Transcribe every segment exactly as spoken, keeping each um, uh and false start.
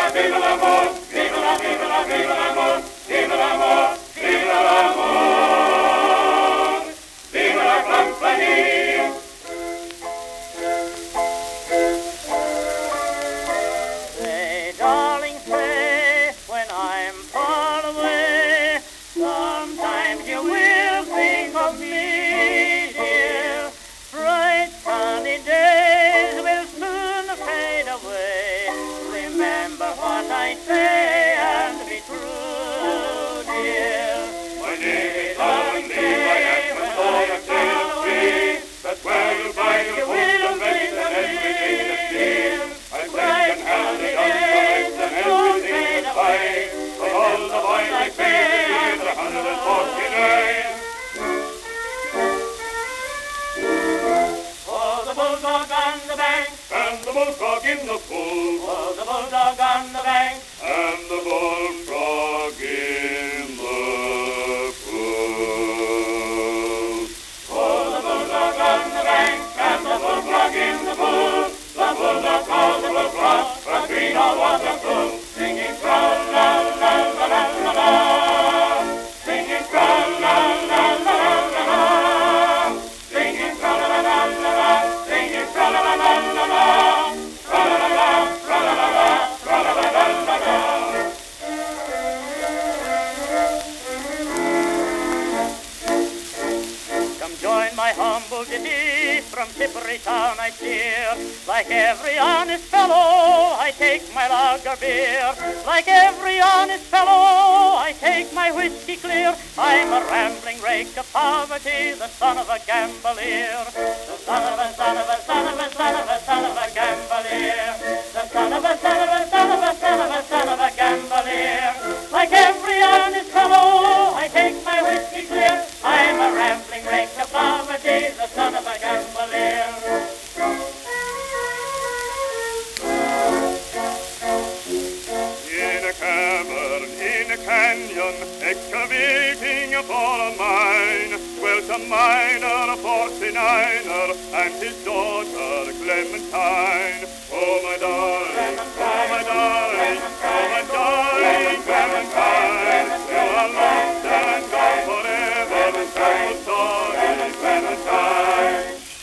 vive l'amor, vive la, vive la, vive l'amor, vive l'amor, vive l'amor, vive la compagnia. Say, darling, say, when I'm far away, sometimes you will think of me, dear. Bright sunny days will soon fade away. Remember what I say and be true, dear. My dear, darling, dear, I ask my soul to sail free. That's where you'll find your food and rest and everything that's dear. I pledge and hand it on the lights and everything that's fine. For all the boys I say, the hundred and forty-nine. For the bulldog on the bank, And the bullfrog in the pool, for the bulldog on the bank, and the bullfrog in the pool. for the bulldog on the bank, And the bullfrog in the pool, the bulldog called the bullfrog, a green all water pool, singing tra la la la la la la, singing tra la la la la la la, singing tra la la la la la, singing tra la la la la la, tra la la la, tra la la la, tra la la la la la. come join my humble ditty, from Tipperary town I steer. Like every honest fellow, I take my lager beer. Like every honest fellow, I take my whiskey clear. I'm a rambling rake of poverty, the son of a gambolier. The son of a son of a son of a son of a son of a gambolier. The son of a son of a son of a son of a son of a gambolier. Like every honest fellow, I take my whiskey clear. I'm a rambling rake of poverty, the son of a gambolier. In a cavern, in a canyon, excavating for a mine, dwelt a miner, a forty-niner, and his daughter Clementine. Oh my darling, oh my darling, oh my darling Clementine, you are lost and gone forever, and so sorry, Clementine.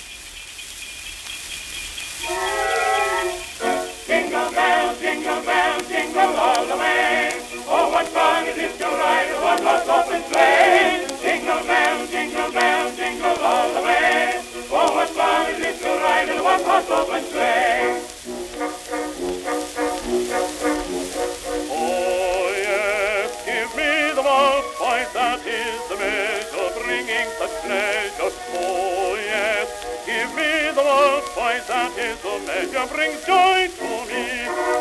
Jingle bells, jingle bells, jingle all the way. Oh, what fun it is to ride a one-horse open sleigh. Jingle bells, jingle bells, jingle all the way. Oh, what fun it is to ride a one-horse open sleigh. Oh, yes, give me the waltz, boys, that is the measure, bringing such pleasure. Oh, yes, give me the waltz, boys, that is the measure, brings joy to me.